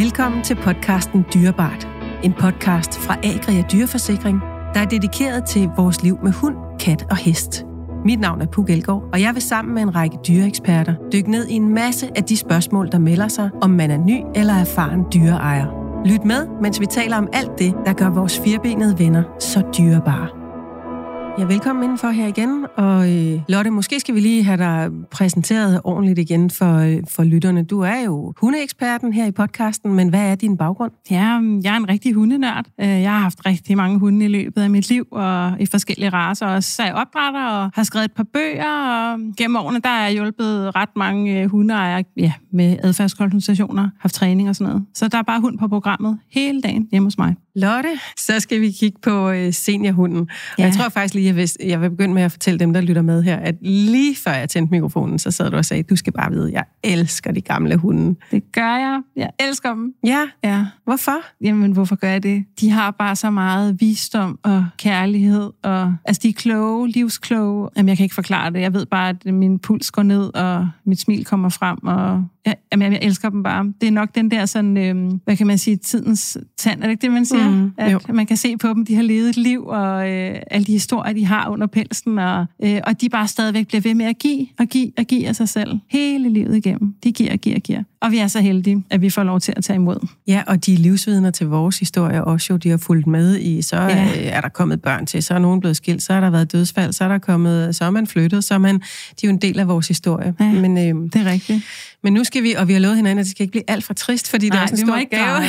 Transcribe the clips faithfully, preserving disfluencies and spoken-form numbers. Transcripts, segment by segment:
Velkommen til podcasten Dyrebart. En podcast fra Agria Dyreforsikring, der er dedikeret til vores liv med hund, kat og hest. Mit navn er Puk Elgård, og jeg vil sammen med en række dyreeksperter dykke ned i en masse af de spørgsmål, der melder sig, om man er ny eller erfaren dyreejer. Lyt med, mens vi taler om alt det, der gør vores firbenede venner så dyrebare. Ja, velkommen indenfor her igen, og øh, Lotte, måske skal vi lige have dig præsenteret ordentligt igen for, øh, for lytterne. Du er jo hundeeksperten her i podcasten, men hvad er din baggrund? Ja, jeg er en rigtig hundenørd. Jeg har haft rigtig mange hunde i løbet af mit liv, og i forskellige racer også. Så jeg opdrætter og har skrevet et par bøger, og gennem årene der har jeg hjulpet ret mange hundeejere ja, med adfærdskonsultationer, haft træning og sådan noget. Så der er bare hund på programmet hele dagen hjemme hos mig. Lotte, så skal vi kigge på øh, seniorhunden. Ja. Og jeg tror faktisk lige, at jeg vil begynde med at fortælle dem, der lytter med her, at lige før jeg tændte mikrofonen, så sad du og sagde, du skal bare vide, jeg elsker de gamle hunde. Det gør jeg. Jeg elsker dem. Ja? Ja. Hvorfor? Jamen, hvorfor gør jeg det? De har bare så meget visdom og kærlighed, og altså, de er kloge, livskloge. Jamen, jeg kan ikke forklare det. Jeg ved bare, at min puls går ned, og mit smil kommer frem, og jeg, jamen, jeg elsker dem bare. Det er nok den der sådan, øh, hvad kan man sige, tidens tand, er det ikke det, man siger? Mm, at jo. Man kan se på dem, de har levet et liv, og øh, alle de historier, de har under pelsen, og, øh, og de bare stadigvæk bliver ved med at give, og give, og give af sig selv. Hele livet igennem. De giver, og giver, og giver. Og vi er så heldige, at vi får lov til at tage imod. Ja, og de er livsvidner til vores historie også jo. De har fulgt med i, så ja. øh, er der kommet børn til, så er nogen blevet skilt, så har der været dødsfald, så er der kommet, så er man flyttet, så er man, de er jo en del af vores historie. Ja, men, øh, det er rigtigt. Men nu skal vi, og vi har lovet hinanden, at det skal ikke blive alt for trist, fordi Nej, det er også en stor gave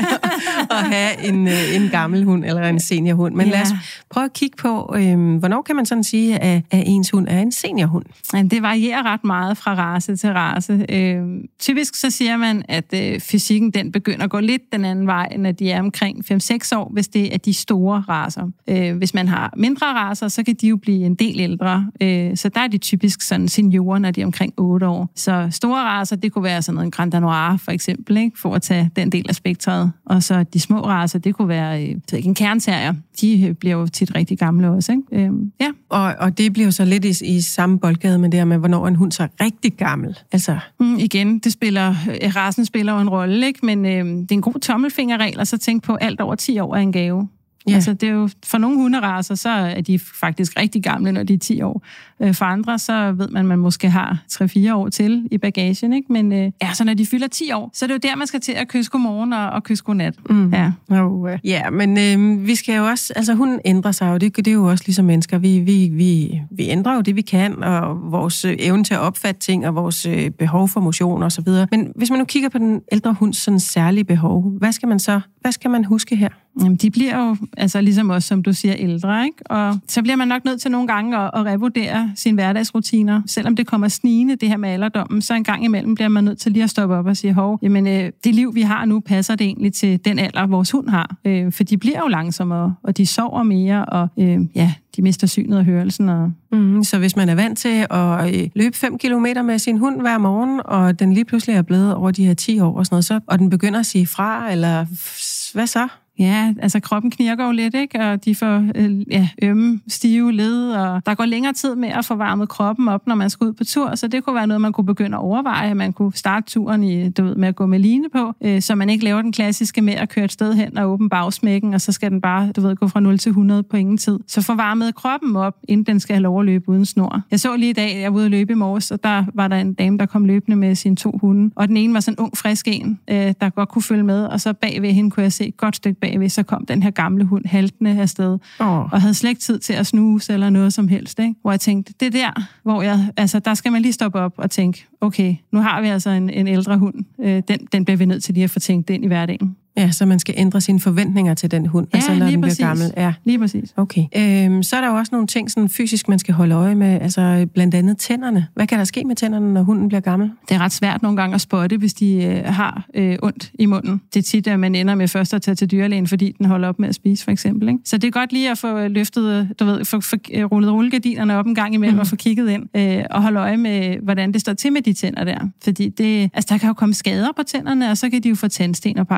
at have en, en gammel hund eller en seniorhund. Men ja. Lad os prøve at kigge på, øh, hvornår kan man sådan sige, at, at ens hund er en seniorhund? Ja, det varierer ret meget fra race til race. Øh, typisk så siger man, at øh, fysikken den begynder at gå lidt den anden vej, når de er omkring fem seks år, hvis det er de store racer. Øh, hvis man har mindre racer, så kan de jo blive en del ældre. Øh, så der er de typisk sådan seniorer, når de er omkring otte år. Så store racer, det kunne være sådan noget en Grand Danois for eksempel, ikke? For at tage den del af spektret. Og så de små racer, det kunne være øh, en kernterrier. De bliver jo tit rigtig gamle også, ikke? Øh, ja. Og, og det bliver jo så lidt i, i samme boldgade med det her med, hvornår en hund så er rigtig gammel. Altså. Mm, igen, det spiller, racen spiller jo en rolle, ikke? Men øh, det er en god tommelfingerregel, og så tænk på, alt over ti år er en gave. Ja. Altså, det er jo, for nogle hunderacer, så er de faktisk rigtig gamle, når de er ti år. For andre, så ved man, at man måske har tre fire år til i bagagen, ikke? Men øh, ja, så når de fylder ti år, så er det jo der, man skal til at kysse godmorgen og, og kysse godnat. Mm. Ja. Oh, ja, men øh, vi skal jo også, altså hunden ændrer sig jo, det, det er jo også ligesom mennesker. Vi, vi, vi, vi ændrer jo det, vi kan, og vores øh, evne til at opfatte ting, og vores øh, behov for motion og så videre. Men hvis man nu kigger på den ældre hunds sådan særlige behov, hvad skal man så, hvad skal man huske her? Jamen, de bliver jo, altså ligesom os, som du siger, ældre, ikke? Og så bliver man nok nødt til nogle gange at, at revurdere sine hverdagsrutiner. Selvom det kommer snigende, det her med alderdommen, så en gang imellem bliver man nødt til lige at stoppe op og sige, hov, jamen, øh, det liv, vi har nu, passer det egentlig til den alder, vores hund har. Øh, for de bliver jo langsommere, og de sover mere, og øh, ja, de mister synet og hørelsen. Og... Mm, så hvis man er vant til at øh, løbe fem kilometer med sin hund hver morgen, og den lige pludselig er blevet over de her ti år og sådan noget, så, og den begynder at sige fra, eller hvad så? Ja, altså kroppen knirker jo lidt, ikke? Og de får øh, ja, ømme, stive led, og der går længere tid med at få varmet kroppen op, når man skal ud på tur, så det kunne være noget, man kunne begynde at overveje, at man kunne starte turen i, du ved, med at gå med line på, øh, så man ikke laver den klassiske med at køre et sted hen og åbne bagsmækken, og så skal den bare, du ved, gå fra nul til hundrede på ingen tid. Så få varmet kroppen op, inden den skal have lov at løbe uden snor. Jeg så lige i dag, jeg var ude at løbe i morges, og der var der en dame, der kom løbende med sine to hunde, og den ene var sådan en ung, frisk en, øh, der godt kunne følge med, og så bagved hende kunne jeg se et godt stykke bagved, så kom den her gamle hund haltende afsted, oh. og havde slet ikke tid til at snuse eller noget som helst, ikke? Hvor jeg tænkte, det der, hvor jeg, altså der skal man lige stoppe op og tænke, okay, nu har vi altså en, en ældre hund, øh, den, den bliver vi nødt til lige at få tænkt ind i hverdagen. Ja, så man skal ændre sine forventninger til den hund, ja, altså når den præcis. bliver gammel. Ja, lige præcis. Okay. Øhm, så er der jo også nogle ting sådan fysisk, man skal holde øje med, altså blandt andet tænderne. Hvad kan der ske med tænderne, når hunden bliver gammel? Det er ret svært nogle gange at spotte, hvis de øh, har øh, ondt i munden. Det er tit, at man ender med først at tage til dyrlægen, fordi den holder op med at spise, for eksempel. Ikke? Så det er godt lige at få løftet, du ved, få, få rullet rullegardinerne op en gang imellem mm. og få kigget ind øh, og holde øje med, hvordan det står til med de tænder der. Fordi det, altså, der kan jo komme skader på tænderne, og så kan de jo få tandsten og paradentose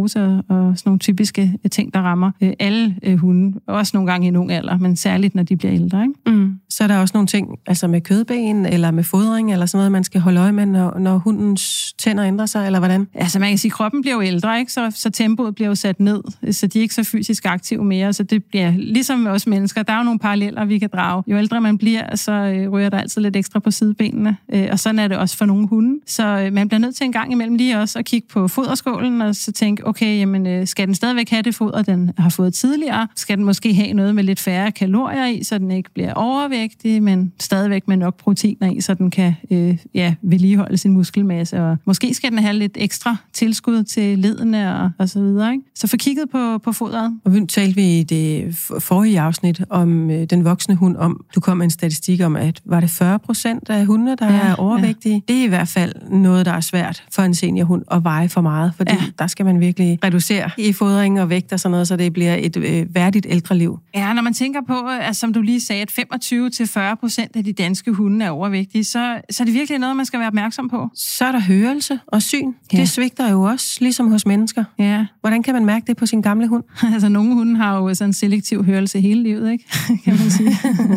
sklerose og, og sådan nogle typiske ting, der rammer øh, alle øh, hunde. Også nogle gange i en ung alder, men særligt, når de bliver ældre. Ikke? Mm. Så er der også nogle ting, altså med kødben, eller med fodring, eller sådan noget, man skal holde øje med, når, når hundens tænder ændrer sig, eller hvordan? Altså man kan sige, at kroppen bliver jo ældre, ikke? Så, så tempoet bliver jo sat ned, så de er ikke så fysisk aktive mere, så det bliver ligesom med os mennesker. Der er jo nogle paralleller, vi kan drage. Jo ældre man bliver, så øh, ryger der altid lidt ekstra på sidebenene, øh, og sådan er det også for nogle hunde. Så øh, man bliver nødt til en gang imellem lige også at kigge på foderskålen, og så tænke, okay, jamen, øh, skal den stadigvæk have det foder, den har fået tidligere? Skal den måske have noget med lidt færre kalorier i, så den ikke bliver overvægtig, men stadigvæk med nok proteiner i, så den kan øh, ja, vedligeholde sin muskelmasse. Og måske skal den have lidt ekstra tilskud til ledene og, og så videre. Ikke? Så få kigget på, på fodret. Og vi talte vi i det forrige afsnit om øh, den voksne hund, om du kom med en statistik om, at var det fyrre procent af hunde, der ja, er overvægtige? Ja. Det er i hvert fald noget, der er svært for en seniorhund at veje for meget, fordi ja. Der skal man virkelig reducere i fodring og vægt og sådan noget, så det bliver et øh, værdigt ældre liv. Ja, når man tænker på, at som du lige sagde, at femogtyve til fyrre procent af de danske hunde er overvægtige, så, så er det virkelig noget, man skal være opmærksom på. Så er der hørelse og syn. Ja. Det svigter jo også, ligesom hos mennesker. Ja. Hvordan kan man mærke det på sin gamle hund? Altså, nogle hunde har jo sådan en selektiv hørelse hele livet, ikke? Kan man sige.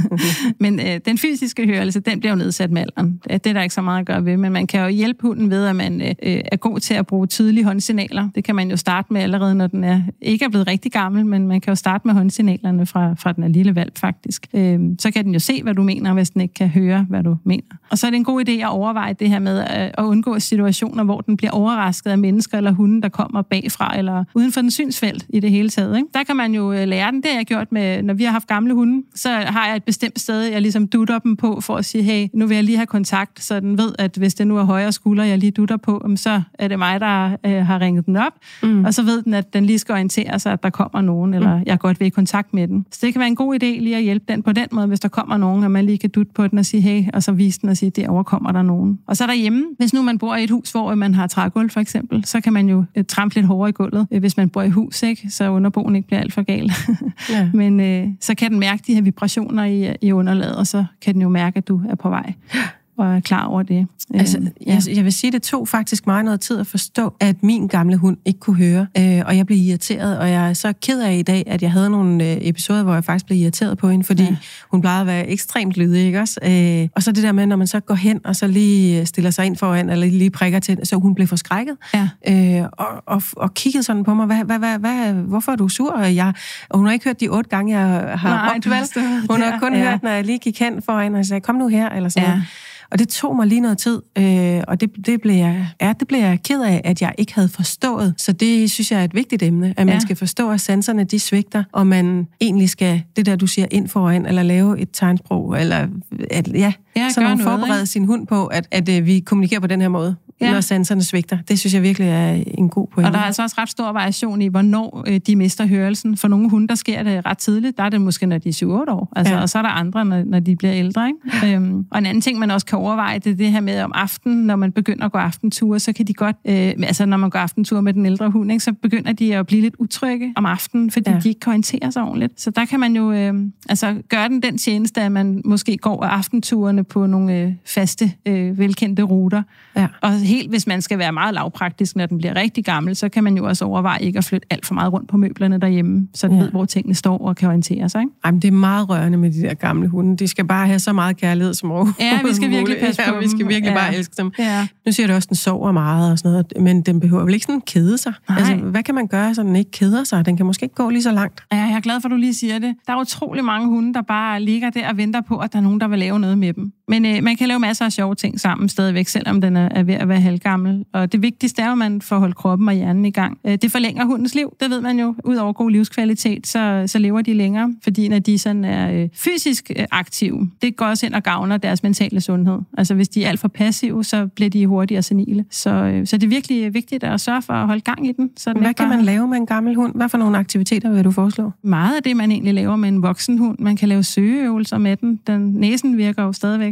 Men øh, den fysiske hørelse, den bliver jo nedsat med alderen. Det er der ikke så meget at gøre ved, men man kan jo hjælpe hunden ved, at man øh, er god til at bruge tydelige håndsignaler. Det kan man jo starte med allerede, når den er, ikke er blevet rigtig gammel, men man kan jo starte med håndsignalerne fra, fra den er lille valp, faktisk. Øh, så kan den jo se, hvad du mener, hvis den ikke kan høre, hvad du mener. Og så er det en god idé at overveje det her med at, at undgå situationer, hvor den bliver overrasket af mennesker eller hunde, der kommer bagfra eller uden for den synsfelt i det hele taget. Ikke? Der kan man jo lære den. Det har jeg gjort med, når vi har haft gamle hunde, så har jeg et bestemt sted, jeg ligesom dutter dem på for at sige, hey, nu vil jeg lige have kontakt, så den ved, at hvis det nu er højre skulder, jeg lige dutter på, så er det mig, der øh, har ringet den op, mm. og så ved den, at den lige skal orientere sig, at der kommer nogen, eller mm. jeg godt vil i kontakt med den. Så det kan være en god idé lige at hjælpe den på den måde, hvis der kommer nogen, at man lige kan dutte på den og sige, hey, og så vise den og sige, derovre kommer der nogen. Og så derhjemme, hvis nu man bor i et hus, hvor man har trægulv for eksempel, så kan man jo øh, trampe lidt hårdere i gulvet, øh, hvis man bor i hus, ikke? Så underboen ikke bliver alt for gal. Ja. Men øh, så kan den mærke de her vibrationer i, i underlaget, og så kan den jo mærke, at du er på vej. Og er klar over det. Altså, ja. jeg, jeg vil sige, det tog faktisk meget noget tid at forstå, at min gamle hund ikke kunne høre, øh, og jeg blev irriteret, og jeg er så ked af i dag, at jeg havde nogle øh, episoder, hvor jeg faktisk blev irriteret på hende, fordi ja. Hun plejede at være ekstremt lydig, ikke også? Øh, og så det der med, når man så går hen, og så lige stiller sig ind foran, eller lige prikker til, så hun blev forskrækket, ja. øh, og, og, og kiggede sådan på mig, hvad, hvad, hvad, hvad, hvorfor er du sur? Og, jeg, og hun har ikke hørt de otte gange, jeg har råbt, vel? Hun har kun ja. hørt, når jeg lige gik hen foran, og sagde, kom nu her, eller sådan ja. noget. Og det tog mig lige noget tid, øh, og det, det, blev jeg, ja, det blev jeg ked af, at jeg ikke havde forstået. Så det synes jeg er et vigtigt emne, at man ja. skal forstå, at sanserne de svigter, og man egentlig skal, det der du siger, ind foran, eller lave et tegnsprog, eller at, ja, ja så man forbereder sin hund på, at, at, at vi kommunikerer på den her måde. Ja. Når sanserne svigter. Det synes jeg virkelig er en god pointe. Og der er altså også ret stor variation i, hvornår øh, de mister hørelsen. For nogle hunde, der sker det ret tidligt. Der er det måske, når de er syv otte år. Altså, ja. Og så er der andre, når, når de bliver ældre. Ikke? Ja. Øhm, og en anden ting, man også kan overveje, det er det her med om aftenen, når man begynder at gå aftenture, så kan de godt, øh, altså når man går aftenture med den ældre hund, ikke, så begynder de at blive lidt utrygge om aftenen, fordi ja. de ikke kan orientere sig ordentligt. Så der kan man jo øh, altså gøre den den tjeneste, at man måske går aftenturene på nogle øh, faste, øh, velkendte ruter. Ja. Og helt hvis man skal være meget lavpraktisk, når den bliver rigtig gammel, så kan man jo også overveje ikke at flytte alt for meget rundt på møblerne derhjemme, så den ja. ved, hvor tingene står og kan orientere sig. Ikke? Jamen, det er meget rørende med de der gamle hunde. De skal bare have så meget kærlighed som overhovedet. Ja, vi skal virkelig passe på ja, vi skal virkelig ja. bare elske dem. Ja. Nu siger du også, at den sover meget og sådan noget, men den behøver vel ikke sådan kede sig? Altså, hvad kan man gøre, så den ikke keder sig? Den kan måske ikke gå lige så langt. Ja, jeg er glad for, at du lige siger det. Der er utrolig mange hunde, der bare ligger der og venter på, at der er nogen, der vil lave noget med dem. Men øh, man kan lave masser af sjove ting sammen stadigvæk, selvom den er ved at være halvgammel. Og det vigtigste er, at man får holdt kroppen og hjernen i gang. Øh, det forlænger hundens liv, det ved man jo. Udover god livskvalitet, så, så lever de længere, fordi når de sådan er øh, fysisk øh, aktive, det går også ind og gavner deres mentale sundhed. Altså hvis de er alt for passive, så bliver de hurtigere senile. Så, øh, så det er virkelig vigtigt at sørge for at holde gang i den. Så den Hvad kan bare... man lave med en gammel hund? Hvad for nogle aktiviteter vil du foreslå? Meget af det, man egentlig laver med en voksen hund. Man kan lave søgeøvelser med den. Den næsen virker jo stadigvæk.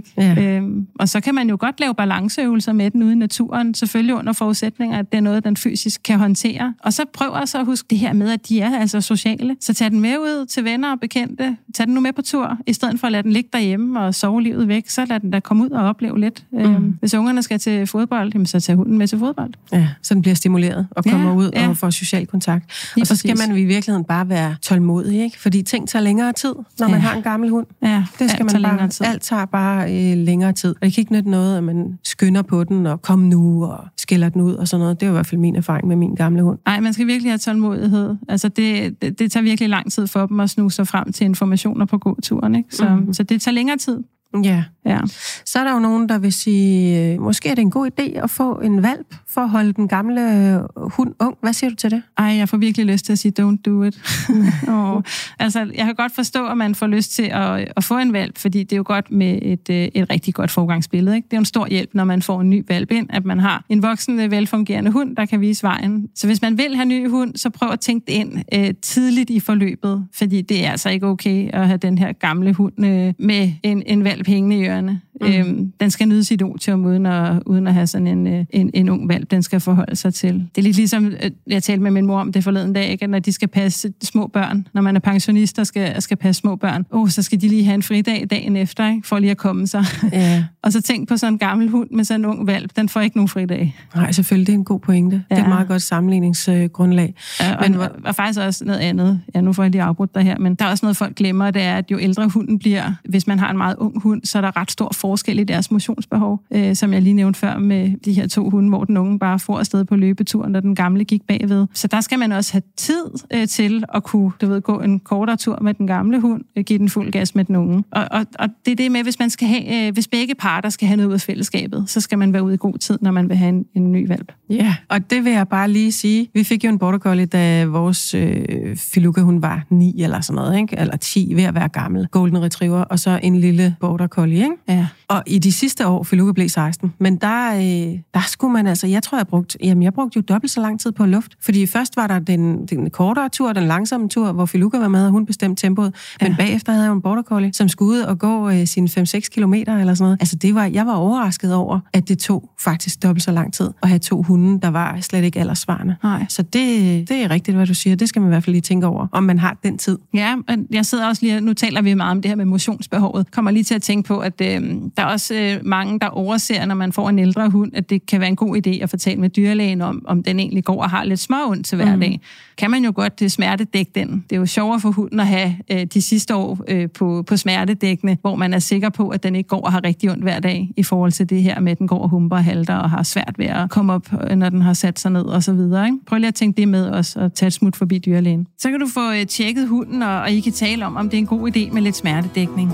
Ja. Øhm, og så kan man jo godt lave balanceøvelser med den ude i naturen, selvfølgelig under forudsætninger, at det er noget, den fysisk kan håndtere. Og så prøv altså at huske det her med, at de er altså sociale. Så tag den med ud til venner og bekendte. Tag den nu med på tur, i stedet for at lade den ligge derhjemme og sove livet væk. Så lad den da komme ud og opleve lidt. Mm. Øhm, hvis ungerne skal til fodbold, jamen, så tag hunden med til fodbold. Ja, så den bliver stimuleret og kommer ja, ud ja. og får social kontakt. Lige og så skal præcis. man i virkeligheden bare være tålmodig, ikke? Fordi ting tager længere tid, når ja. man har en gammel hund. Ja, det skal man bare. Tid. Alt tager bare øh, længere tid. Og det kan ikke nytte noget, at man skynder på den og kommer nu og skiller den ud og sådan noget. Det er i hvert fald min erfaring med min gamle hund. Nej, man skal virkelig have tålmodighed. Altså det, det, det tager virkelig lang tid for dem at snuse sig frem til informationer på gåturen, ikke? Så, mm. så det tager længere tid. Ja. ja. Så er der jo nogen, der vil sige, øh, måske er det en god idé at få en valp for at holde den gamle øh, hund ung. Hvad siger du til det? Ej, jeg får virkelig lyst til at sige, don't do it. oh. Altså, jeg kan godt forstå, at man får lyst til at, at få en valp, fordi det er jo godt med et, et rigtig godt forgangsbillede, ikke? Det er jo en stor hjælp, når man får en ny valp ind, at man har en voksen, velfungerende hund, der kan vise vejen. Så hvis man vil have en ny hund, så prøv at tænke det ind øh, tidligt i forløbet, fordi det er altså ikke okay at have den her gamle hund øh, med en, en valp hængende i ørerne. Mm. Øhm, den skal nyde sit otium uden at, uden at have sådan en, en, en ung valp, den skal forholde sig til. Det er lidt ligesom, jeg talte med min mor om det forleden dag, ikke? At når de skal passe små børn, når man er pensionist og skal, skal passe små børn, oh, så skal de lige have en fridag dagen efter, ikke? For lige at komme sig. Yeah. Og så tænk på sådan en gammel hund med sådan en ung valp, den får ikke nogen fridag. Nej, selvfølgelig, det er en god pointe. Ja. Det er et meget godt sammenligningsgrundlag. Ja, og, men, og, og faktisk også noget andet. Ja, nu får jeg lige afbrudt dig her, men der er også noget, folk glemmer, det er, at jo ældre hunden bliver, hvis man har en meget ung hund, så er der ret stor forskel i deres motionsbehov, øh, som jeg lige nævnte før med de her to hunde, hvor den unge bare får afsted på løbeturen, og den gamle gik bagved. Så der skal man også have tid øh, til at kunne, du ved, gå en kortere tur med den gamle hund, øh, give den fuld gas med den unge. Og, og, og det er det med, hvis man skal have, øh, hvis begge parter skal have noget ud af fællesskabet, så skal man være ude i god tid, når man vil have en, en ny valp. Ja, yeah. Og det vil jeg bare lige sige. Vi fik jo en border collie, da vores øh, Filuka, hun var ni eller sådan noget, ikke? Eller ti, ved at være gammel. Golden Retriever, og så en lille border collie, ikke? Ja. Og i de sidste år, Filuka blev seksten, men der, øh, der skulle man altså, jeg tror, jeg brugte, jamen jeg brugte jo dobbelt så lang tid på luft. Fordi først var der den, den kortere tur, den langsomme tur, hvor Filuka var med, og hun bestemte tempoet. Men ja. bagefter havde jeg en border collie, som skulle ud og gå øh, sine fem seks kilometer eller sådan noget. Altså det var, jeg var overrasket over, at det tog faktisk dobbelt så lang tid at have to hunde, der var slet ikke alderssvarende. Nej. Så det, det er rigtigt, hvad du siger. Det skal man i hvert fald lige tænke over, om man har den tid. Ja, jeg sidder også lige, nu taler vi meget om det her med motionsbehovet. Kommer lige til at tænke på, at øh, der er også øh, mange, der overser, når man får en ældre hund, at det kan være en god idé at fortælle med dyrlægen om, om den egentlig går og har lidt småondt til hverdag. Mm. Kan man jo godt det smertedække den. Det er jo sjovere for hunden at have øh, de sidste år øh, på, på smertedækkene, hvor man er sikker på, at den ikke går og har rigtig ondt hver dag, i forhold til det her med, at den går og humper og halter og har svært ved at komme op, når den har sat sig ned og så videre. Ikke? Prøv lige at tænke det med os og tage et smut forbi dyrlægen. Så kan du få øh, tjekket hunden, og, og I kan tale om, om det er en god idé med lidt smertedækning.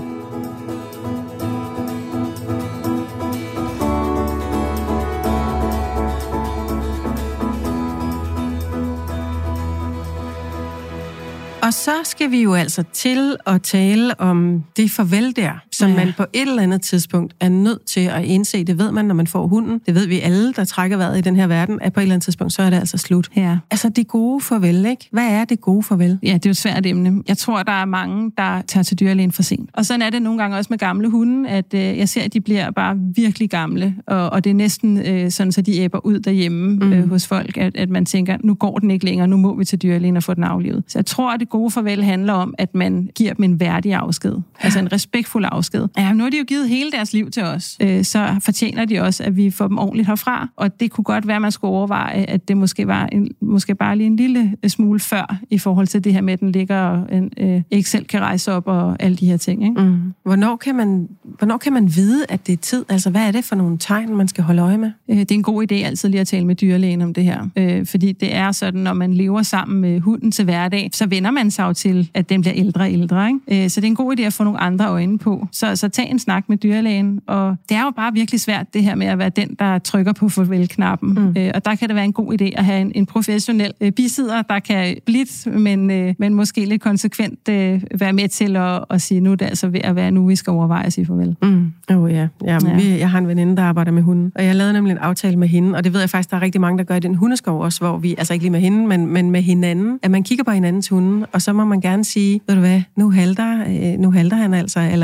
Og så skal vi jo altså til at tale om det farvel der, som ja. man på et eller andet tidspunkt er nødt til at indse. Det ved man, når man får hunden. Det ved vi alle, der trækker vejret i den her verden, at på et eller andet tidspunkt, så er det altså slut. Ja. Altså det gode farvel, ikke? Hvad er det gode farvel? Ja, det er jo et svært emne. Jeg tror, der er mange, der tager til dyrlægen for sent. Og sådan er det nogle gange også med gamle hunde, at øh, jeg ser, at de bliver bare virkelig gamle, og, og det er næsten øh, sådan, så de æbber ud derhjemme mm. øh, hos folk, at, at man tænker, nu går den ikke længere, nu må vi til dyrlægen og få den aflivet. Så jeg tror, at det gode farvel handler om, at man giver dem en værdig afsked. Ja. Altså en respektfuld afsked. Ja, nu har de jo givet hele deres liv til os. Øh, så fortjener de også, at vi får dem ordentligt herfra. Og det kunne godt være, at man skulle overveje, at det måske var en, måske bare lige en lille smule før, i forhold til det her med, at den ligger og en, øh, ikke selv kan rejse op og alle de her ting. Ikke? Mm. Hvornår kan man, hvornår kan man vide, at det er tid? Altså, hvad er det for nogle tegn, man skal holde øje med? Øh, det er en god idé altid lige at tale med dyrlægen om det her. Øh, fordi det er sådan, når man lever sammen med hunden til hverdag, så vender man sig til, at den bliver ældre og ældre. Ikke? Så det er en god idé at få nogle andre øjne på. Så, så tag en snak med dyrlægen. Og det er jo bare virkelig svært, det her med at være den, der trykker på farvel-knappen. Mm. Og der kan det være en god idé at have en, en professionel bisidder, der kan blidt, men, men måske lidt konsekvent være med til at, at sige, nu er det altså ved at være, nu vi skal overveje at sige farvel. Mm. Oh, ja. Ja, ja. Vi, jeg har en veninde, der arbejder med hunden, og jeg lavede nemlig en aftale med hende, og det ved jeg faktisk, der er rigtig mange, der gør i den hundeskov også, hvor vi, altså ikke lige med hende, men, men med hinanden, at man kigger på hinandens hunde, og så må man gerne sige, ved du hvad, nu halter, øh, nu halter han altså, eller hvor, hvor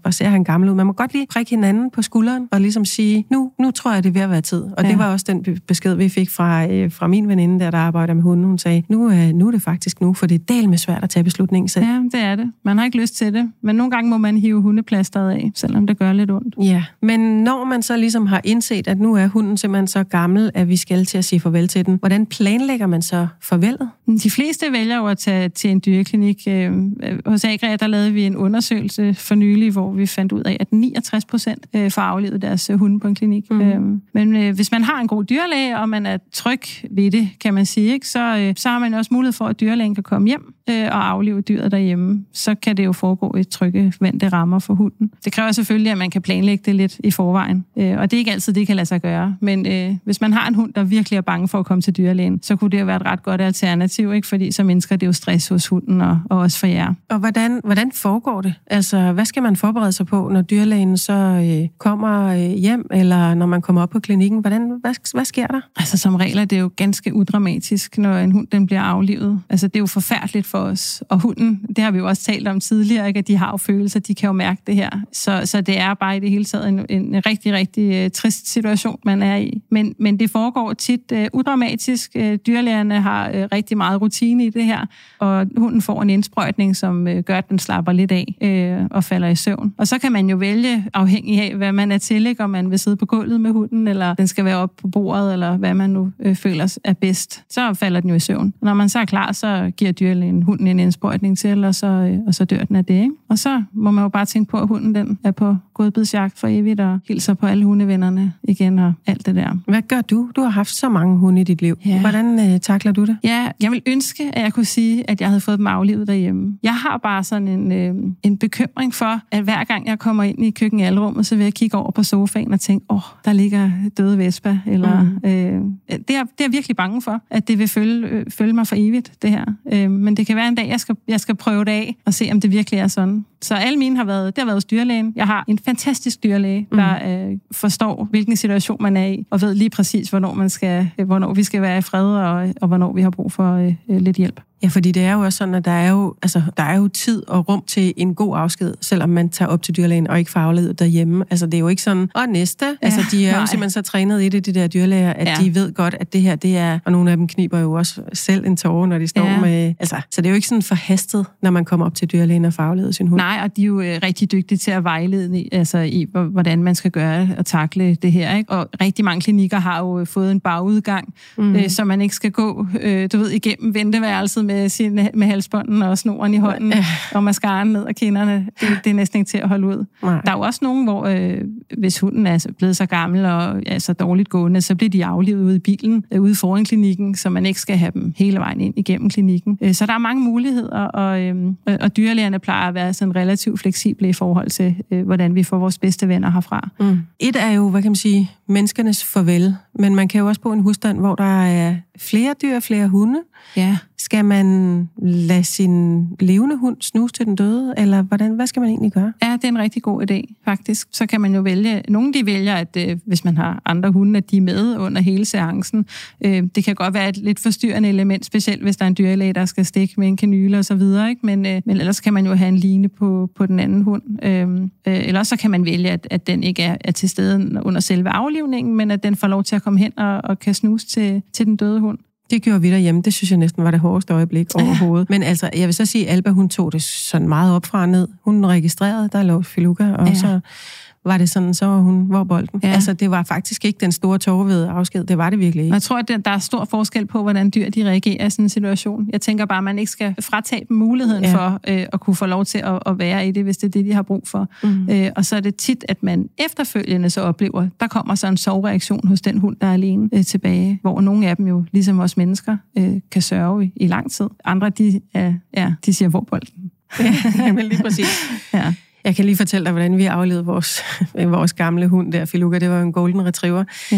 og ser han gammel ud. Man må godt lige prikke hinanden på skulderen og ligesom sige, nu, nu tror jeg, det er ved at være tid. Og ja. Det var også den besked, vi fik fra, øh, fra min veninde, der, der arbejder med hunden. Hun sagde, nu, øh, nu er det faktisk nu, for det er del med svært at tage beslutningen selv. Ja, det er det. Man har ikke lyst til det, men nogle gange må man hive hundeplasteret af, selvom det gør lidt ondt. Ja, men når man så ligesom har indset, at nu er hunden simpelthen så gammel, at vi skal til at sige farvel til den, hvordan planlægger man så farvelet? De fleste vælger jo at tage til en dyreklinik. Hos Agria, der lavede vi en undersøgelse for nylig, hvor vi fandt ud af, at niogtres procent får aflivet deres hunde på en klinik. Mm. Men hvis man har en god dyrlæge, og man er tryg ved det, kan man sige, ikke, så, så har man også mulighed for, at dyrlægen kan komme hjem og aflive dyret derhjemme. Så kan det jo foregå i trygge, vante rammer for hunden. Det kræver selvfølgelig, at man kan planlægge det lidt i forvejen. Og det er ikke altid, det kan lade sig gøre. Men øh, hvis man har en hund, der virkelig er bange for at komme til dyrlægen, så kunne det jo være et ret godt alternativ, ikke? Fordi så mindsker det jo stress hos hunden og, og også for jer. Og hvordan, hvordan foregår det? Altså, hvad skal man forberede sig på, når dyrlægen så øh, kommer øh, hjem, eller når man kommer op på klinikken? Hvordan, hvad, hvad sker der? Altså, som regel er det jo ganske udramatisk, når en hund den bliver aflivet. Altså, det er jo forfærdeligt for os. Og hunden, det har vi jo også talt om tidligere, ikke? At de har jo følelser, de kan jo mærke det her. Så, så det er bare i det hele taget en, en rigtig, rigtig uh, trist situation, man er i. Men, men det foregår tit uh, udramatisk. Uh, dyrlægerne har uh, rigtig meget rutine i det her, og hunden får en indsprøjtning, som uh, gør, at den slapper lidt af uh, og falder i søvn. Og så kan man jo vælge, afhængig af, hvad man er til, ikke? Om man vil sidde på gulvet med hunden, eller den skal være oppe på bordet, eller hvad man nu uh, føler er bedst. Så falder den jo i søvn. Når man så er klar, så giver dyrlægen hunden en indsprøjtning til, og så, uh, og så dør den af det, ikke? Og så må man jo bare tænke på, at hunden den er på godbidsjagt for evigt, og hilser på alle hundevennerne igen, og alt det der. Hvad gør du? Du har haft så mange hunde i dit liv. Ja. Hvordan øh, takler du det? Ja, jeg vil ønske, at jeg kunne sige, at jeg havde fået dem aflivet derhjemme. Jeg har bare sådan en, øh, en bekymring for, at hver gang jeg kommer ind i køkkenalrummet, så vil jeg kigge over på sofaen og tænke, åh, oh, der ligger døde vesper, eller mm. øh, det, er, det er jeg virkelig bange for, at det vil følge, øh, følge mig for evigt, det her. Øh, men det kan være en dag, jeg skal, jeg skal prøve det af, og se, om det virkelig er sådan. Så alle mine har været, det har været hos dyrlægen. Jeg har en fantastisk dyrlæge, der mm. øh, forstår, hvilken situation man er i, og ved lige præcis, hvornår man skal, hvornår vi skal være i fred, og, og hvornår vi har brug for øh, lidt hjælp. Ja, fordi det er jo også sådan, at der er jo, altså, der er jo tid og rum til en god afsked, selvom man tager op til dyrlægen og ikke får aflevet derhjemme. Altså, det er jo ikke sådan, og næste. Ja, altså, de er nej. jo simpelthen så trænet i det, de der dyrlæger, at ja. de ved godt, at det her, det er, og nogle af dem kniber jo også selv en tåre, når de står ja. med, altså, så det er jo ikke sådan forhastet, når man kommer op til dyrlægen og får aflevet sin hund. Nej, og de er jo øh, rigtig dygtige til at vejlede i, altså, i, hvordan man skal gøre og takle det her, ikke? Og rigtig mange klinikker har jo fået en bagudgang, mm. øh, så man ikke skal gå, øh, du ved, igennem venteværelset med sin med halsbånden og snoren i hånden, ja. og mascaraen ned og kinderne. Det, det er næsten ikke til at holde ud. Nej. Der er jo også nogen, hvor øh, hvis hunden er blevet så gammel og ja, så dårligt gående, så bliver de aflivet ude i bilen, øh, ude foran klinikken, så man ikke skal have dem hele vejen ind igennem klinikken. Øh, så der er mange muligheder, og, øh, og dyrlægerne plejer at være sådan relativt fleksible i forhold til, øh, hvordan vi får vores bedste venner herfra. Mm. Et er jo, hvad kan man sige, menneskenes farvel, men man kan jo også bo i en husstand, hvor der er flere dyr og flere hunde. Ja. Skal man lade sin levende hund snuse til den døde, eller hvordan, hvad skal man egentlig gøre? Ja, det er en rigtig god idé, faktisk. Så kan man jo vælge, nogle de vælger, at øh, hvis man har andre hunde, at de er med under hele seancen. Øh, det kan godt være et lidt forstyrrende element, specielt hvis der er en dyrlæge, der skal stikke med en kanyle og så videre, ikke? Men, øh, men ellers kan man jo have en line på, på den anden hund. Øh, øh, ellers så kan man vælge, at, at den ikke er, er til stede under selve aflivningen, men at den får lov til at komme hen og, og kan snuse til, til den døde hund. Det gjorde vi derhjemme. Det synes jeg næsten var det hårdeste øjeblik overhovedet. Ja. Men altså, jeg vil så sige, at Alba, hun tog det sådan meget op fra og ned. Hun registrerede, der lå Filuka, og ja. så var det sådan, så var hun, hvor bolden. Ja. Altså, det var faktisk ikke den store tårevede afsked. Det var det virkelig ikke. Jeg tror, at der er stor forskel på, hvordan dyr de reagerer i sådan en situation. Jeg tænker bare, at man ikke skal fratage dem muligheden ja. for øh, at kunne få lov til at, at være i det, hvis det er det, de har brug for. Mm. Øh, og så er det tit, at man efterfølgende så oplever, der kommer så en sovreaktion hos den hund, der er alene øh, tilbage, hvor nogle af dem jo, ligesom os mennesker, øh, kan sørge i, i lang tid. Andre, de, øh, ja, de siger, hvor bolden. Ja, men lige præcis. Ja. Jeg kan lige fortælle dig, hvordan vi aflevede vores, vores gamle hund der, Filuka. Det var en golden retriever. Ja.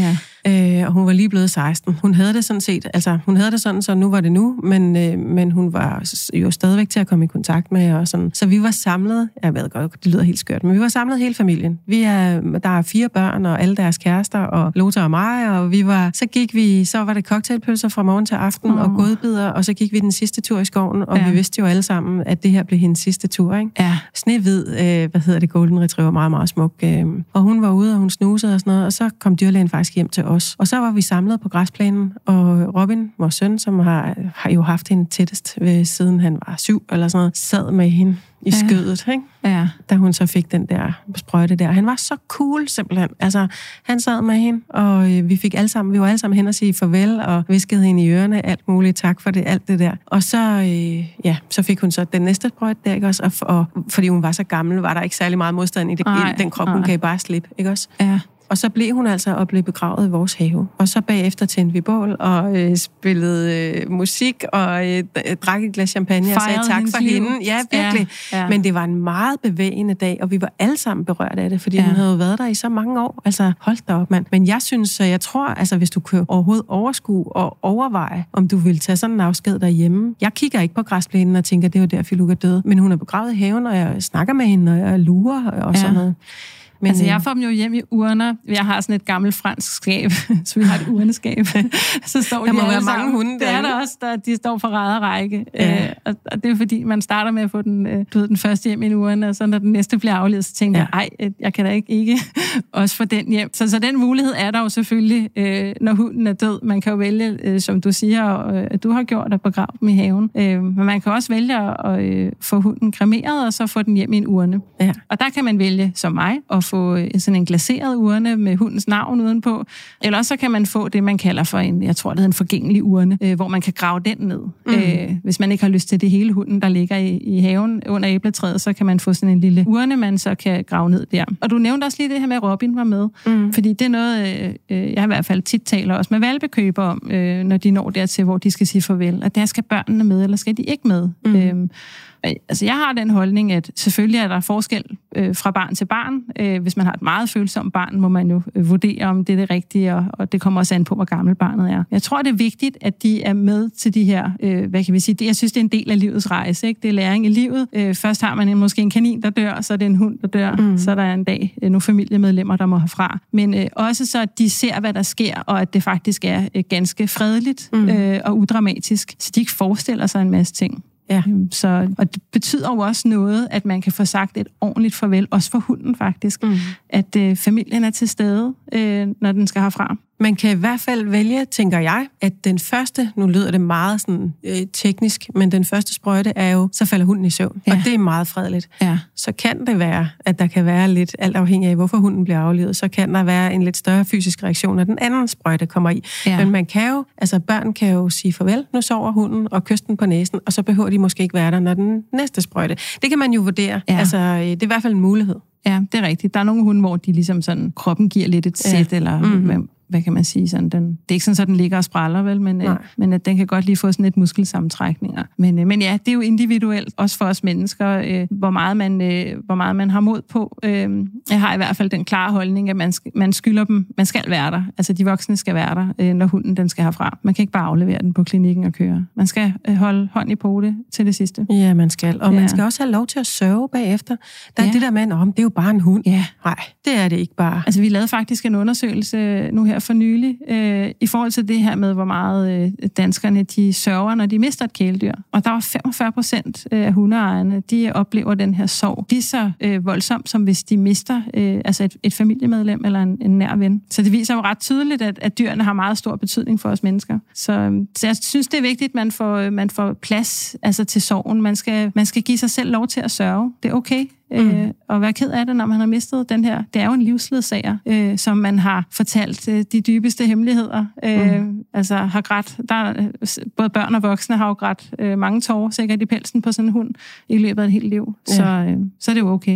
øh, og hun var lige blevet seksten. Hun havde det sådan set, altså hun havde det sådan, så nu var det nu, men, øh, men hun var jo stadigvæk til at komme i kontakt med, og sådan. Så vi var samlet, jeg ved godt, det lyder helt skørt, men vi var samlet hele familien. Vi er, der er fire børn, og alle deres kærester, og Lothar og mig, og vi var, så gik vi, så var det cocktailpølser fra morgen til aften, mm. og godbidder, og så gik vi den sidste tur i skoven, og ja. vi vidste jo alle sammen, at det her blev hendes sidste tur, ikke? Ja. Snehvid, øh, hvad hedder det, golden retriever, meget, meget smuk. Øh, og hun var ude, og hun snusede og sådan noget, og så kom dyrlægen faktisk hjem til os. Og så var vi samlet på græsplænen, og Robin, vores søn, som har, har jo haft hende tættest, ved, siden han var syv eller sådan noget, sad med hende i ja. skødet, ikke? Ja. Da hun så fik den der sprøjte der. Han var så cool, simpelthen. Altså, han sad med hende, og øh, vi fik alle sammen, vi var alle sammen hen og sige farvel, og viskede hende i ørerne, alt muligt, tak for det, alt det der. Og så, øh, ja, så fik hun så den næste sprøjte der, ikke også? Og, og fordi hun var så gammel, var der ikke særlig meget modstand i, det, Ej, i den krop, hun kan bare slippe, ikke også? Ja. Og så blev hun altså og blev begravet i vores have. Og så bagefter tændte vi bål og øh, spillede øh, musik og øh, drak et glas champagne Fejrede og sagde tak for liv. hende. Ja, virkelig. Ja, ja. Men det var en meget bevægende dag, og vi var alle sammen berørt af det, fordi ja. hun havde jo været der i så mange år. Altså, hold da op, mand. Men jeg synes, jeg tror, altså hvis du kan overhovedet overskue og overveje, om du vil tage sådan en afsked derhjemme. Jeg kigger ikke på græsplænen og tænker, det var der, Filuka døde. Men hun er begravet i haven, og jeg snakker med hende, og jeg lurer og sådan ja. noget. Men, altså, jeg får dem jo hjem i urner. Jeg har sådan et gammelt fransk skab, så vi har et urneskab. Så står der de må alle være sammen. mange hunde. Det er der også, der, de står på række. Ja. Øh, og, og det er fordi, man starter med at få den, øh, du ved, den første hjem i en urne, og så når den næste bliver afledt, så tænker ja. jeg, ej, jeg kan da ikke, ikke også få den hjem. Så, så den mulighed er der jo selvfølgelig, øh, når hunden er død. Man kan jo vælge, øh, som du siger, øh, at du har gjort, at begrave dem i haven. Øh, men man kan også vælge at øh, få hunden kremeret, og så få den hjem i en urne. Ja. Og der kan man vælge, som mig, at få øh, sådan en glaseret urne med hundens navn udenpå. Eller også så kan man få det, man kalder for en, jeg tror, det hedder en forgængelig urne, øh, hvor man kan grave den ned. Mm. Øh, hvis man ikke har lyst til det hele hunden, der ligger i, i haven under æbletræet, så kan man få sådan en lille urne, man så kan grave ned der. Og du nævnte også lige det her med, at Robin var med. Mm. Fordi det er noget, øh, jeg i hvert fald tit taler også med hvalpekøbere om, øh, når de når dertil, hvor de skal sige farvel. At der skal børnene med, eller skal de ikke med? Mm. Øh, Altså, jeg har den holdning, at selvfølgelig er der forskel øh, fra barn til barn. Øh, hvis man har et meget følsomt barn, må man jo øh, vurdere, om det er det rigtige, og, og det kommer også an på, hvor gammel barnet er. Jeg tror, det er vigtigt, at de er med til de her, øh, hvad kan vi sige, det, jeg synes, det er en del af livets rejse, ikke? Det er læring i livet. Øh, først har man en, måske en kanin, der dør, så er det en hund, der dør, mm. så er der en dag øh, nogle familiemedlemmer, der må herfra. Men øh, også så, at de ser, hvad der sker, og at det faktisk er øh, ganske fredeligt mm. øh, og udramatisk, så de ikke forestiller sig en masse ting. Ja. Så, og det betyder jo også noget, at man kan få sagt et ordentligt farvel, også for hunden faktisk, mm. at øh, familien er til stede, øh, når den skal herfra. Man kan i hvert fald vælge, tænker jeg, at den første, nu lyder det meget sådan, øh, teknisk, men den første sprøjte er jo, så falder hunden i søvn, ja. Og det er meget fredeligt. Ja. Så kan det være, at der kan være lidt, alt afhængig af, hvorfor hunden bliver aflivet, så kan der være en lidt større fysisk reaktion, når den anden sprøjte kommer i. Ja. Men man kan jo, altså børn kan jo sige farvel, nu sover hunden, og kysse den på næsen, og så behøver de måske ikke være der, når den næste sprøjte. Det kan man jo vurdere. Ja. Altså, det er i hvert fald en mulighed. Ja, det er rigtigt. Der er nogle hunde, hvor de ligesom sådan, kroppen giver lidt et sæt, ja. Eller mm-hmm. hvad kan man sige, sådan den, det er ikke sådan, at den ligger og spræller, vel, men, øh, men at den kan godt lige få sådan et muskelsammentrækninger. Men, øh, men ja, det er jo individuelt, også for os mennesker, øh, hvor, meget man, øh, hvor meget man har mod på. Øh, jeg har i hvert fald den klare holdning, at man, man skylder dem, man skal være der. Altså de voksne skal være der, øh, når hunden den skal herfra. Man kan ikke bare aflevere den på klinikken og køre. Man skal øh, holde hånd i pote til det sidste. Ja, man skal. Og ja. Man skal også have lov til at sørge bagefter. Der er ja. Det der med, at det er jo bare en hund. Ja. Nej, det er det ikke bare. Altså vi lavede faktisk en undersøgelse nu her for nylig, øh, i forhold til det her med, hvor meget øh, danskerne de sørger, når de mister et kæledyr. Og der var femogfyrre procent af hundeejerne, de oplever den her sorg lige så øh, voldsomt, som hvis de mister øh, altså et, et familiemedlem eller en, en nær ven. Så det viser jo ret tydeligt, at, at dyrene har meget stor betydning for os mennesker. Så, så jeg synes, det er vigtigt, at man får, man får plads altså, til sorgen. Man skal, man skal give sig selv lov til at sørge. Det er okay. Mm. Øh, og være ked af det, når man har mistet den her. Det er jo en livsledsager, øh, som man har fortalt øh, de dybeste hemmeligheder. Øh, mm. Altså har grædt, der, både børn og voksne har jo grædt øh, mange tårer, sikkert i pelsen på sådan en hund, i løbet af et helt liv. Ja. Så, øh, så er det jo okay.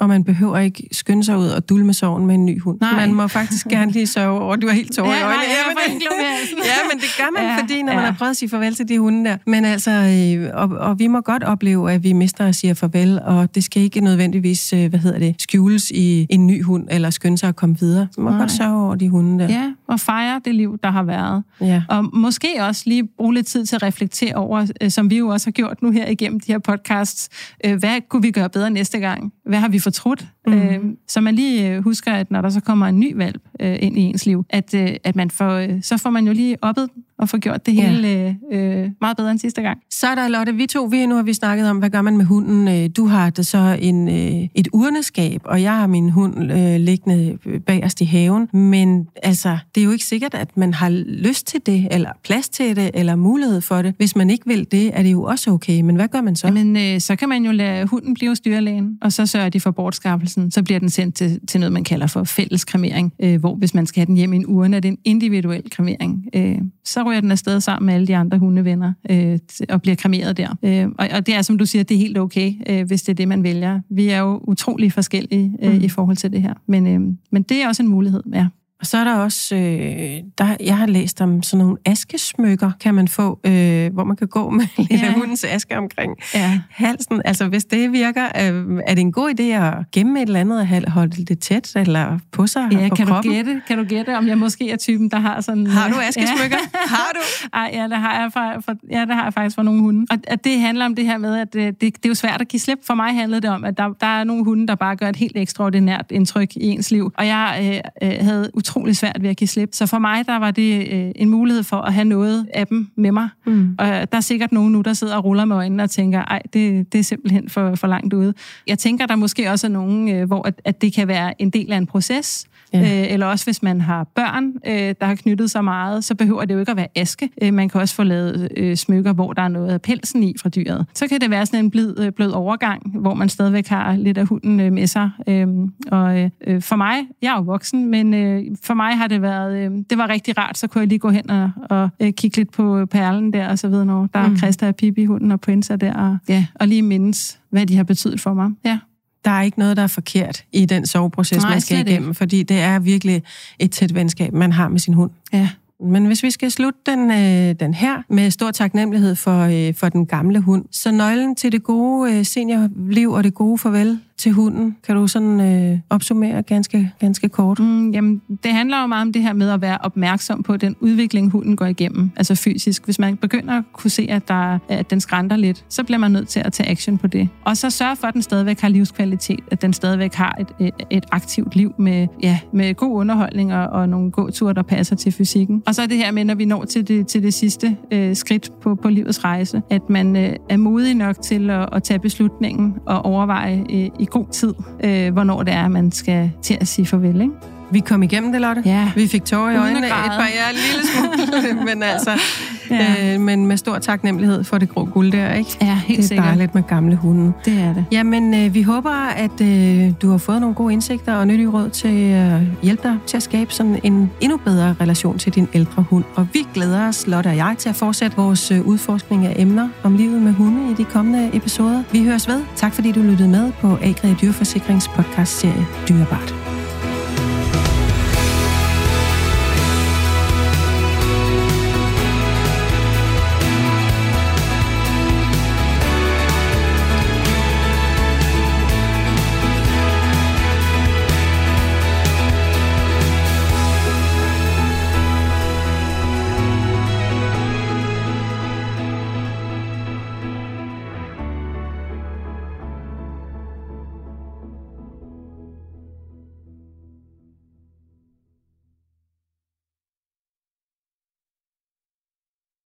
Og man behøver ikke skynde sig ud og dulme sorgen med en ny hund. Nej. Man må faktisk gerne lige sørge over, du er helt tårer ja, i øjnene. Nej, ja, men, det, ja, men det gør man, ja, fordi når ja. man har prøvet at sige farvel til de hunde der. Men altså, øh, og, og vi må godt opleve, at vi mister og siger farvel, og det skal ikke nødvendigvis, øh, hvad hedder det, skjules i en ny hund, eller skynde sig at komme videre. Man må nej. godt sørge over de hunde der. Ja, og fejre det liv, der har været. Ja. Og måske også lige bruge lidt tid til at reflektere over, øh, som vi jo også har gjort nu her igennem de her podcasts. Øh, hvad kunne vi gøre bedre næste gang? Hvad har vi fortrudt? Mm. Øh, så man lige øh, husker, at når der så kommer en ny valp øh, ind i ens liv, at, øh, at man får, øh, så får man jo lige oppet og får gjort det hele ja. øh, meget bedre end sidste gang. Så er der, Lotte, vi to, vi, nu har vi snakket om, hvad gør man med hunden? Du har det så en, et urneskab, og jeg har min hund øh, liggende bagerst i haven. Men altså, det er jo ikke sikkert, at man har lyst til det, eller plads til det, eller mulighed for det. Hvis man ikke vil det, er det jo også okay. Men hvad gør man så? Men øh, så kan man jo lade hunden blive dyrlægen, og så sørger de for bortskaffelsen. Så bliver den sendt til, til noget, man kalder for fælles kremering, øh, hvor hvis man skal have den hjem i en urne, er det en individuel kremering. Øh, så ryger den afsted sammen med alle de andre hundevenner øh, og bliver kremeret der. Øh, og, og det er, som du siger, det er helt okay, øh, hvis det er det, man vælger. Vi er jo utrolig forskellige øh, mm. i forhold til det her. Men, øh, men det er også en mulighed, ja. Og så er der også, øh, der, jeg har læst om sådan nogle askesmykker, kan man få, øh, hvor man kan gå med lidt ja. af hundens aske omkring ja. halsen. Altså hvis det virker, øh, er det en god idé at gemme et eller andet og holde det tæt eller på sig ja, på kan kroppen? Du gætte, kan du gætte, om jeg måske er typen, der har sådan... Har du askesmykker? Ja. Har du? Ej, ja, det har jeg fra, for, ja, det har jeg faktisk for nogle hunde. Og at det handler om det her med, at det, det er jo svært at give slip. For mig handlede det om, at der, der er nogle hunde, der bare gør et helt ekstraordinært indtryk i ens liv. Og jeg øh, øh, havde utrolig svært ved at give slip. Så for mig, der var det øh, en mulighed for at have noget af dem med mig. Mm. Og der er sikkert nogen nu, der sidder og ruller med øjnene og tænker, ej, det, det er simpelthen for, for langt ude. Jeg tænker, der måske også er nogen, øh, hvor at, at det kan være en del af en proces. Ja. Øh, eller også hvis man har børn, øh, der har knyttet sig meget, så behøver det jo ikke at være aske. Øh, man kan også få lavet øh, smykker, hvor der er noget af pelsen i fra dyret. Så kan det være sådan en blid, øh, blød overgang, hvor man stadigvæk har lidt af hunden øh, med sig. Øh, og øh, for mig, jeg er jo voksen, men øh, for mig har det været, øh, det var rigtig rart, så kunne jeg lige gå hen og, og øh, kigge lidt på perlen der og så videre, når der er mm. Christa og Pippi, hunden og Prinser der, og, ja, og lige mindes, hvad de har betydet for mig. Ja. Der er ikke noget, der er forkert i den soveproces, man skal igennem, ikke. Fordi det er virkelig et tæt venskab, man har med sin hund. Ja. Men hvis vi skal slutte den, øh, den her med stor taknemmelighed for, øh, for den gamle hund, så nøglen til det gode øh, seniorliv og det gode farvel til hunden, kan du sådan øh, opsummere ganske, ganske kort? Mm, jamen, det handler jo meget om det her med at være opmærksom på den udvikling, hunden går igennem, altså fysisk. Hvis man begynder at kunne se, at, der, at den skrænter lidt, så bliver man nødt til at tage action på det. Og så sørge for, at den stadigvæk har livskvalitet, at den stadigvæk har et, et, et aktivt liv med, ja, med god underholdning og, og nogle gåture, der passer til fysikken. Og så er det her med, når vi når til det, til det sidste øh, skridt på, på livets rejse, at man øh, er modig nok til at, at tage beslutningen og overveje øh, i god tid, øh, hvornår det er, man skal til at sige farvel, ikke? Vi kom igennem det, Lotte. Ja. Vi fik tårer i øjnene. Et par ja, en lille smule, men altså, ja. øh, men med stor taknemmelighed for det grå guld der, ikke? Ja, helt det er sikkert. dejligt med gamle hunde. Det er det. Jamen, øh, vi håber, at øh, du har fået nogle gode indsigter og nyttige råd til at øh, hjælpe dig til at skabe sådan en endnu bedre relation til din ældre hund. Og vi glæder os, Lotte og jeg, til at fortsætte vores øh, udforskning af emner om livet med hunde i de kommende episoder. Vi høres ved. Tak fordi du lyttede med på Agria Dyreforsikrings podcastserie Dyrebart.